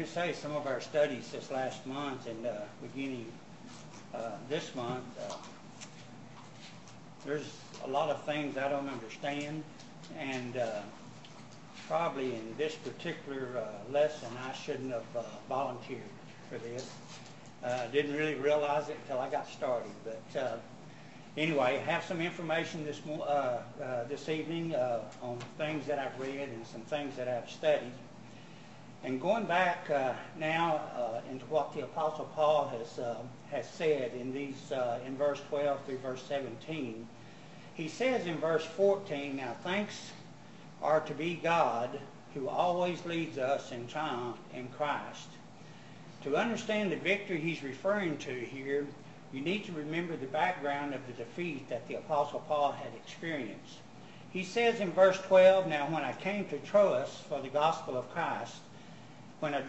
me say, some of our studies this last month and beginning this month, there's a lot of things I don't understand, and probably in this particular lesson I shouldn't have volunteered for this. Didn't really realize it until I got started, but anyway, I have some information this evening on things that I've read and some things that I've studied. And going back now into what the Apostle Paul has said in verse 12 through verse 17, he says in verse 14, "Now thanks are to be God, who always leads us in triumph in Christ." To understand the victory he's referring to here, you need to remember the background of the defeat that the Apostle Paul had experienced. He says in verse 12, "Now when I came to Troas for the gospel of Christ, when I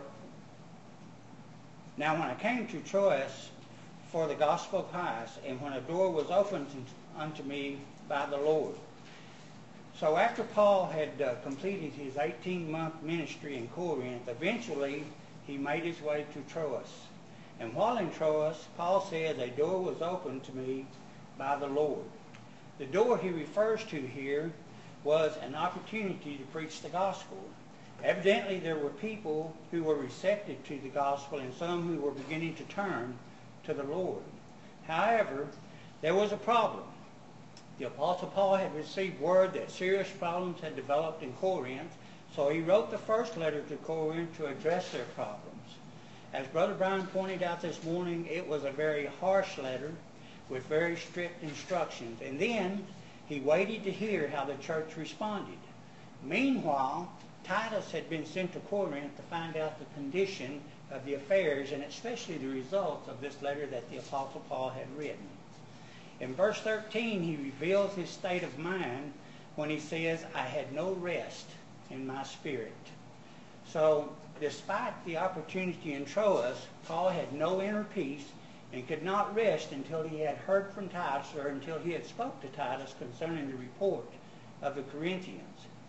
came to Troas for the gospel of Christ, and when a door was opened unto me by the Lord." So after Paul had completed his 18-month ministry in Corinth, eventually he made his way to Troas. And while in Troas, Paul says, "A door was opened to me by the Lord." The door he refers to here was an opportunity to preach the gospel. Evidently there were people who were receptive to the gospel and some who were beginning to turn to the Lord. However, there was a problem. The Apostle Paul had received word that serious problems had developed in Corinth, so he wrote the first letter to Corinth to address their problems. As Brother Brian pointed out this morning, it was a very harsh letter with very strict instructions. And then he waited to hear how the church responded. Meanwhile, Titus had been sent to Corinth to find out the condition of the affairs and especially the results of this letter that the Apostle Paul had written. In verse 13, he reveals his state of mind when he says, "I had no rest in my spirit." So, despite the opportunity in Troas, Paul had no inner peace and could not rest until he had heard from Titus, or until he had spoke to Titus concerning the report of the Corinthians.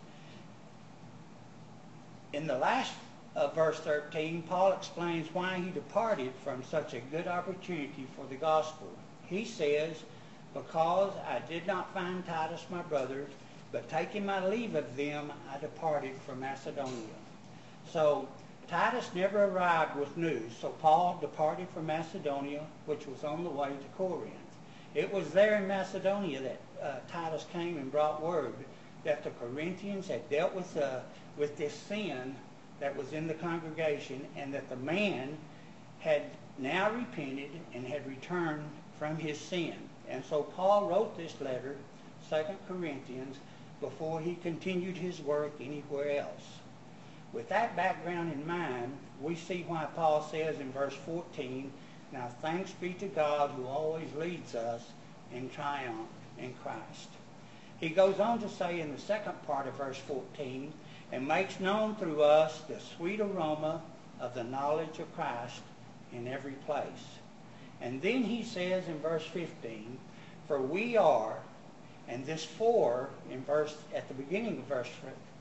In the last of verse 13, Paul explains why he departed from such a good opportunity for the gospel. He says, "Because I did not find Titus my brother, but taking my leave of them, I departed from Macedonia." So Titus never arrived with news, so Paul departed from Macedonia, which was on the way to Corinth. It was there in Macedonia that Titus came and brought word that the Corinthians had dealt with this sin that was in the congregation, and that the man had now repented and had returned from his sin. And so Paul wrote this letter, 2 Corinthians, before he continued his work anywhere else. With that background in mind, we see why Paul says in verse 14, "Now thanks be to God who always leads us in triumph in Christ." He goes on to say in the second part of verse 14, "And makes known through us the sweet aroma of the knowledge of Christ in every place." And then he says in verse 15, "For we are," and this "for" at the beginning of verse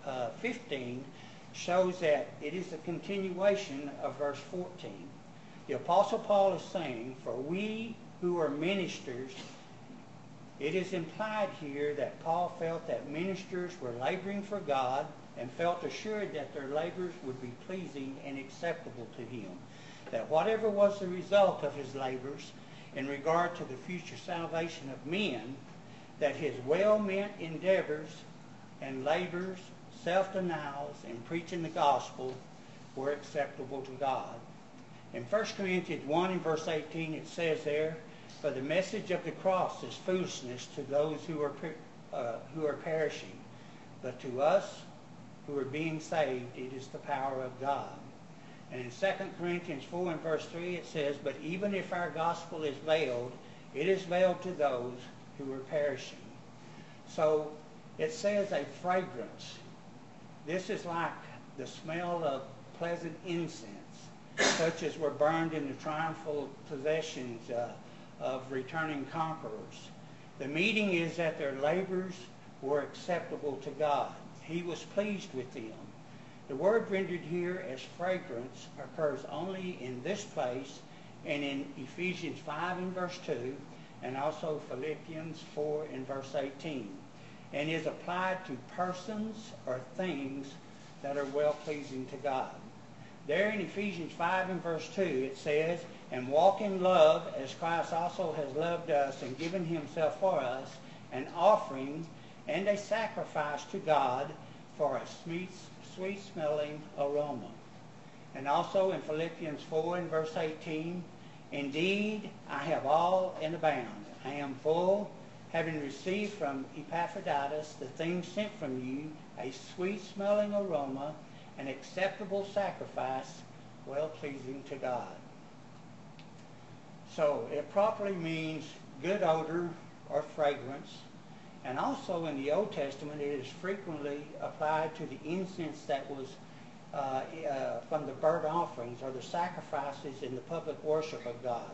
15 shows that it is a continuation of verse 14. The Apostle Paul is saying, "For we who are ministers," it is implied here that Paul felt that ministers were laboring for God and felt assured that their labors would be pleasing and acceptable to him. That whatever was the result of his labors in regard to the future salvation of men, that his well-meant endeavors and labors, self-denials, and preaching the gospel were acceptable to God. In 1 Corinthians 1 and verse 18 it says there, "For the message of the cross is foolishness to those who are perishing, but to us who are being saved it is the power of God." And in 2 Corinthians 4 and verse 3 it says, "But even if our gospel is veiled, it is veiled to those who are perishing." So it says a fragrance. This is like the smell of pleasant incense, such as were burned in the triumphal processions of returning conquerors. The meaning is that their labors were acceptable to God. He was pleased with them. The word rendered here as fragrance occurs only in this place and in Ephesians 5 and verse 2, and also Philippians 4 and verse 18, and is applied to persons or things that are well-pleasing to God. There in Ephesians 5 and verse 2 it says, "And walk in love as Christ also has loved us and given himself for us, an offering and a sacrifice to God for a sweet-smelling aroma." And also in Philippians 4 and verse 18, "Indeed, I have all and abound. I am full, having received from Epaphroditus the things sent from you, a sweet-smelling aroma, an acceptable sacrifice, well-pleasing to God." So it properly means good odor or fragrance. And also in the Old Testament, it is frequently applied to the incense that was from the burnt offerings or the sacrifices in the public worship of God.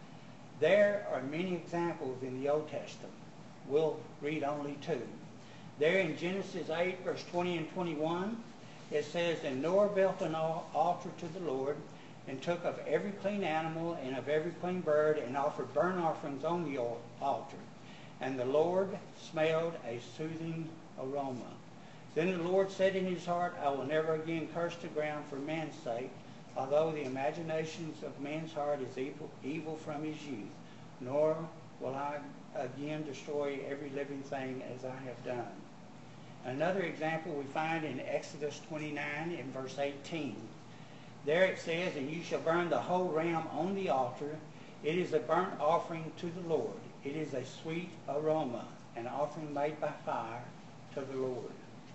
There are many examples in the Old Testament. We'll read only two. There in Genesis 8, verse 20 and 21, it says, "And Noah built an altar to the Lord, and took of every clean animal and of every clean bird, and offered burnt offerings on the altar. And the Lord smelled a soothing aroma. Then the Lord said in his heart, I will never again curse the ground for man's sake, although the imaginations of man's heart is evil from his youth, nor will I again destroy every living thing as I have done." Another example we find in Exodus 29 in verse 18. There it says, "And you shall burn the whole ram on the altar. It is a burnt offering to the Lord. It is a sweet aroma, an offering made by fire to the Lord."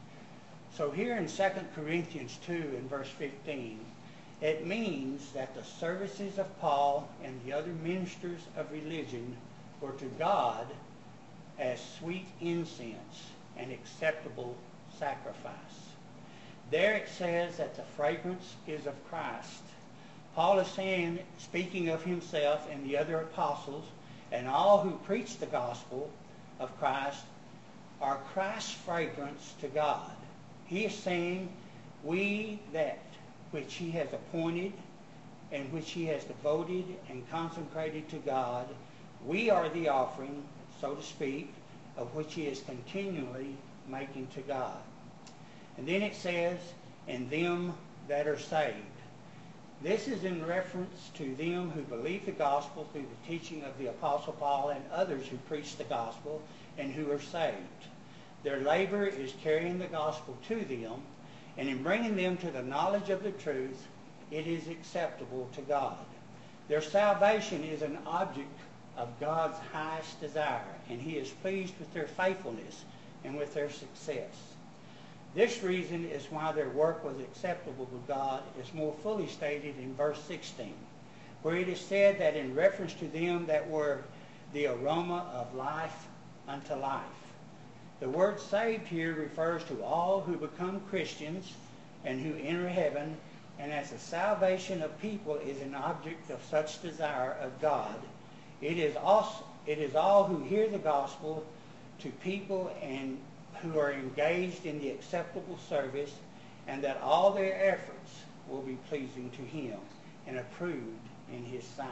So here in 2 Corinthians 2 in verse 15, it means that the services of Paul and the other ministers of religion were to God as sweet incense and acceptable sacrifice. There it says that the fragrance is of Christ. Paul is saying, speaking of himself and the other apostles and all who preach the gospel of Christ, are Christ's fragrance to God. He is saying, we that which he has appointed and which he has devoted and consecrated to God, we are the offering, so to speak, of which he is continually making to God. And then it says, "And them that are saved." This is in reference to them who believe the gospel through the teaching of the Apostle Paul and others who preach the gospel and who are saved. Their labor is carrying the gospel to them, and in bringing them to the knowledge of the truth, it is acceptable to God. Their salvation is an object of God's highest desire, and he is pleased with their faithfulness and with their success. This reason is why their work was acceptable to God is more fully stated in verse 16, where it is said that in reference to them that were the aroma of life unto life. The word saved here refers to all who become Christians and who enter heaven, and as the salvation of people is an object of such desire of God, it is all who hear the gospel to people and who are engaged in the acceptable service, and that all their efforts will be pleasing to him and approved in his sight.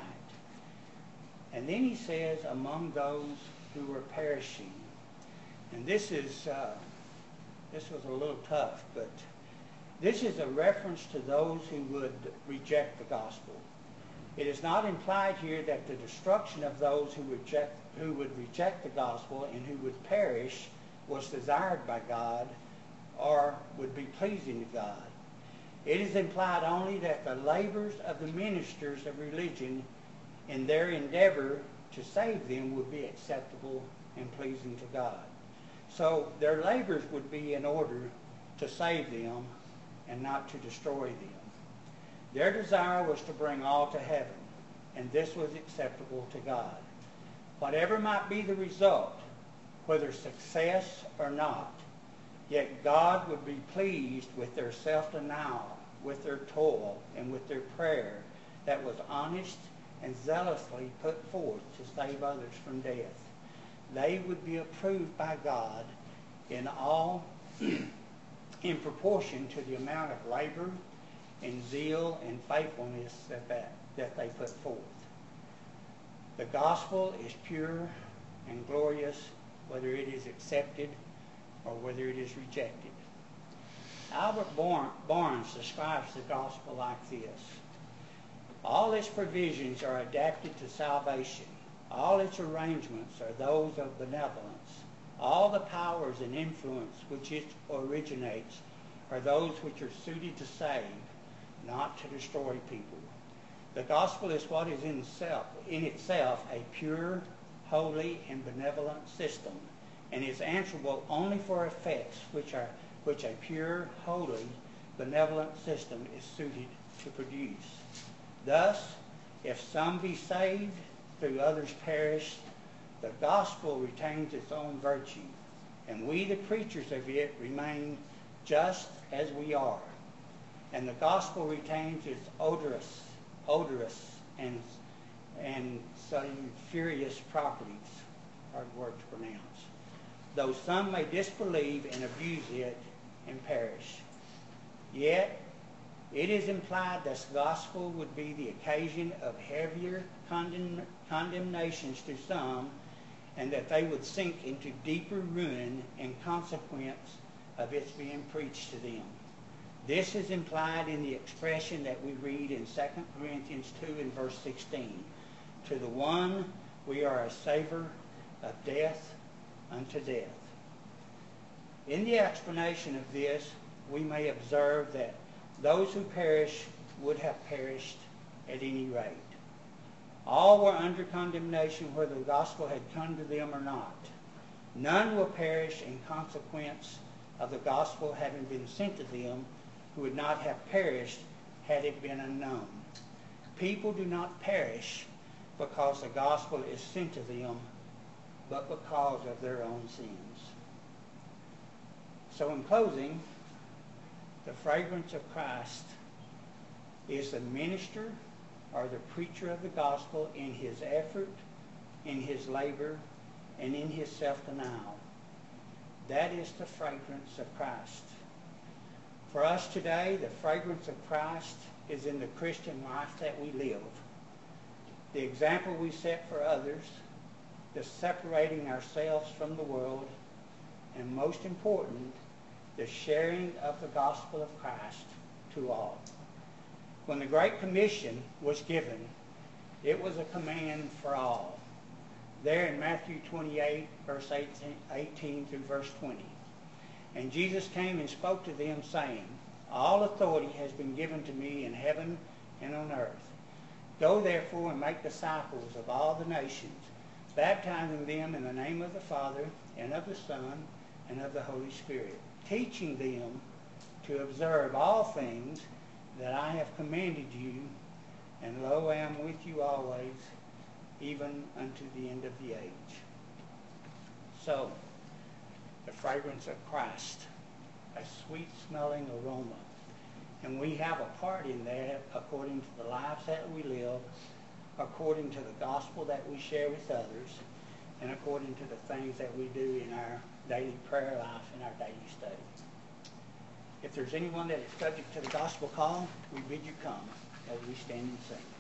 And then he says, among those who were perishing. And this was a little tough, but this is a reference to those who would reject the gospel. It is not implied here that the destruction of those who would reject the gospel and who would perish was desired by God or would be pleasing to God. It is implied only that the labors of the ministers of religion in their endeavor to save them would be acceptable and pleasing to God. So their labors would be in order to save them and not to destroy them. Their desire was to bring all to heaven, and this was acceptable to God. Whatever might be the result, whether success or not, yet God would be pleased with their self-denial, with their toil, and with their prayer that was honest and zealously put forth to save others from death. They would be approved by God in all in proportion to the amount of labor and zeal and faithfulness that they put forth. The gospel is pure and glorious, whether it is accepted or whether it is rejected. Albert Barnes describes the gospel like this: all its provisions are adapted to salvation. All its arrangements are those of benevolence. All the powers and influence which it originates are those which are suited to save, not to destroy people. The gospel is what is in itself a pure, holy, and benevolent system, and is answerable only for effects which a pure, holy, benevolent system is suited to produce. Thus, if some be saved, through others perish, the gospel retains its own virtue, and we, the preachers of it, remain just as we are. And the gospel retains its odorous and sulfurous properties, hard word to pronounce, though some may disbelieve and abuse it and perish. Yet it is implied that the gospel would be the occasion of heavier condemnations to some, and that they would sink into deeper ruin in consequence of its being preached to them. This is implied in the expression that we read in 2 Corinthians 2 and verse 16. To the one we are a savor of death unto death. In the explanation of this, we may observe that those who perish would have perished at any rate. All were under condemnation whether the gospel had come to them or not. None will perish in consequence of the gospel having been sent to them who would not have perished had it been unknown. People do not perish because the gospel is sent to them, but because of their own sins. So in closing, the fragrance of Christ is the minister or the preacher of the gospel in his effort, in his labor, and in his self-denial. That is the fragrance of Christ. For us today, the fragrance of Christ is in the Christian life that we live. The example we set for others, the separating ourselves from the world, and most important, the sharing of the gospel of Christ to all. When the Great Commission was given, it was a command for all. There in Matthew 28, verse 18 through verse 20. And Jesus came and spoke to them, saying, all authority has been given to me in heaven and on earth. Go therefore and make disciples of all the nations, baptizing them in the name of the Father, and of the Son, and of the Holy Spirit, teaching them to observe all things that I have commanded you, and lo, I am with you always, even unto the end of the age. So, the fragrance of Christ, a sweet-smelling aroma. And we have a part in that according to the lives that we live, according to the gospel that we share with others, and according to the things that we do in our daily prayer life and our daily study. If there's anyone that is subject to the gospel call, we bid you come as we stand and sing.